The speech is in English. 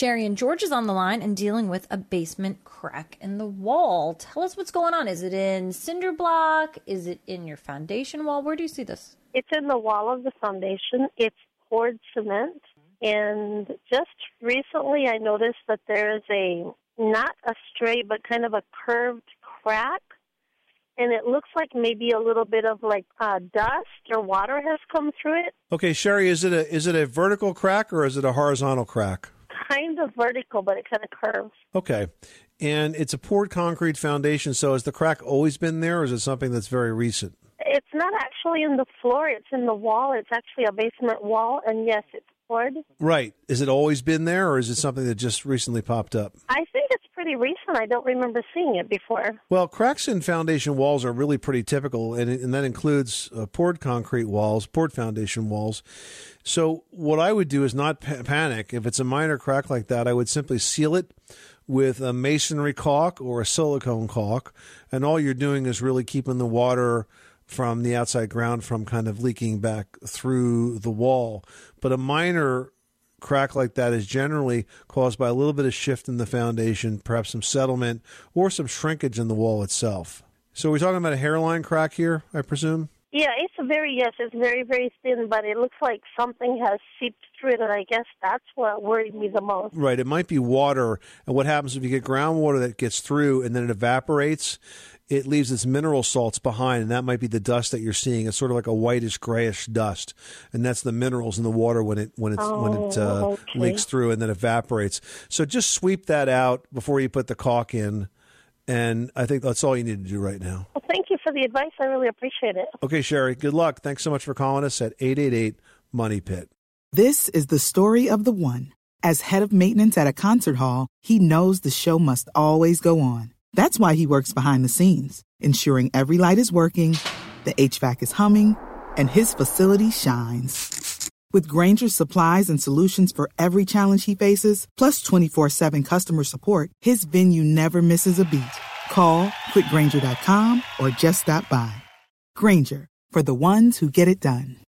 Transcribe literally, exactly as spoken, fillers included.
Sherry and George is on the line and dealing with a basement crack in the wall. Tell us what's going on. Is it in cinder block? Is it in your foundation wall? Where do you see this? It's in the wall of the foundation. It's poured cement. And just recently I noticed that there is a, not a straight, but kind of a curved crack. And it looks like maybe a little bit of like uh, dust or water has come through it. Okay, Sherry, is it a is it a vertical crack or is it a horizontal crack? Kind of vertical, but it kind of curves. Okay. And it's a poured concrete foundation, so has the crack always been there, or is it something that's very recent? It's not actually in the floor. It's in the wall. It's actually a basement wall, and yes, it's poured. Right. Has it always been there, or is it something that just recently popped up? I think it's pretty recent. I don't remember seeing it before. Well, cracks in foundation walls are really pretty typical, and, and that includes uh, poured concrete walls, poured foundation walls. So what I would do is not pa- panic. If it's a minor crack like that, I would simply seal it with a masonry caulk or a silicone caulk, and all you're doing is really keeping the water from the outside ground from kind of leaking back through the wall. But a minor crack like that is generally caused by a little bit of shift in the foundation, perhaps some settlement or some shrinkage in the wall itself. So we're talking about a hairline crack here, I presume? Yeah, it's a very, yes, it's very, very thin, but it looks like something has seeped through it, and I guess that's what worried me the most. Right, it might be water, and what happens if you get groundwater that gets through and then it evaporates, it leaves its mineral salts behind, and that might be the dust that you're seeing. It's sort of like a whitish, grayish dust, and that's the minerals in the water when it when it's oh, when it uh, okay. leaks through and then evaporates. So just sweep that out before you put the caulk in, and I think that's all you need to do right now. Well, thank you for the advice. I really appreciate it. Okay, Sherry, good luck. Thanks so much for calling us at eight eight eight, money pit. This is the story of the one. As head of maintenance at a concert hall, he knows the show must always go on. That's why he works behind the scenes, ensuring every light is working, the H V A C is humming, and his facility shines. With Grainger's supplies and solutions for every challenge he faces, plus twenty-four seven customer support, his venue never misses a beat. Call quick grainger dot com or just stop by. Grainger, for the ones who get it done.